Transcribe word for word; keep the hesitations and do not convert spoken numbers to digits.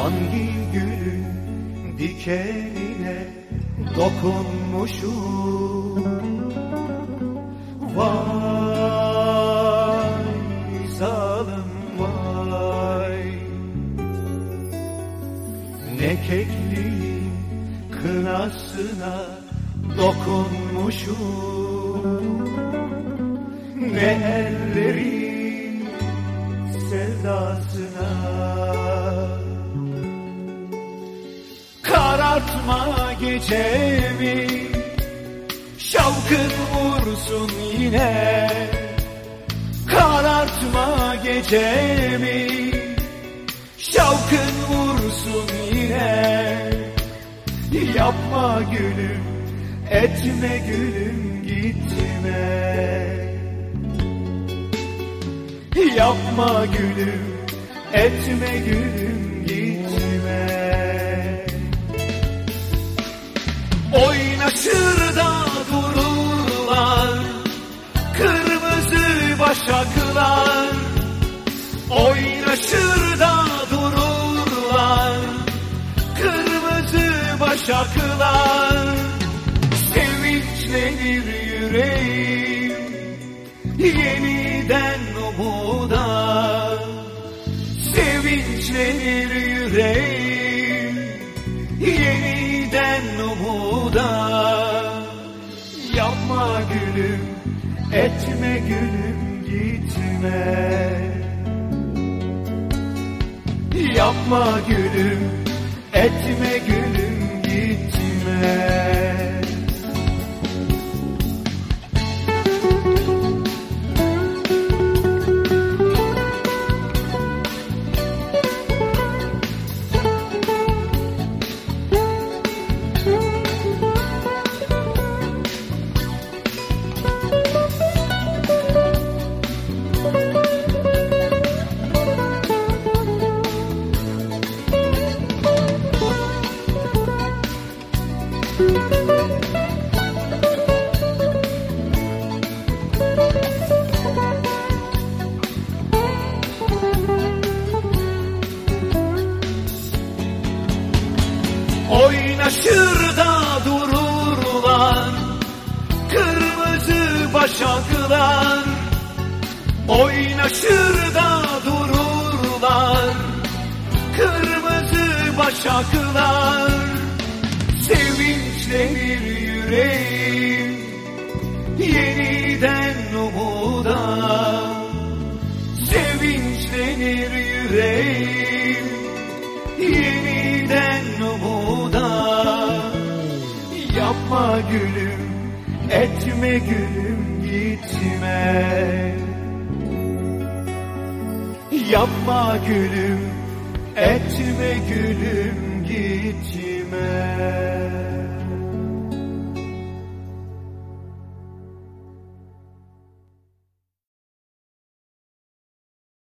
Hangi gülün dikenine dokunmuşum? Vay zalim vay. Ne kekliğin kınasına dokunmuşum, ne ellerin sevdasına. Karartma gecemi, şavkın vursun yine. Karartma gecemi, şavkın vursun yine. Yapma gülüm, etme gülüm, gitme. Yapma gülüm, etme gülüm, gitme. Oynaşır da dururlar kırmızı başaklar. Oynaşır da dururlar kırmızı başaklar. Sevinçlenir yüreğim yeniden umuda. Sevinçlenir yüreğim yeniden umuda. Yapma gülüm, etme gülüm, gitme. Yapma gülüm, etme gülüm, gitme. Oynaşır da dururlar kırmızı başaklar. Oynaşır da dururlar kırmızı başaklar. Sevinçlenir yüreğim yeniden umuda. Sevinçlenir yüreğim yeniden umuda. Yapma gülüm, etme gülüm, gitme. Yapma gülüm, etme gülüm, gitme.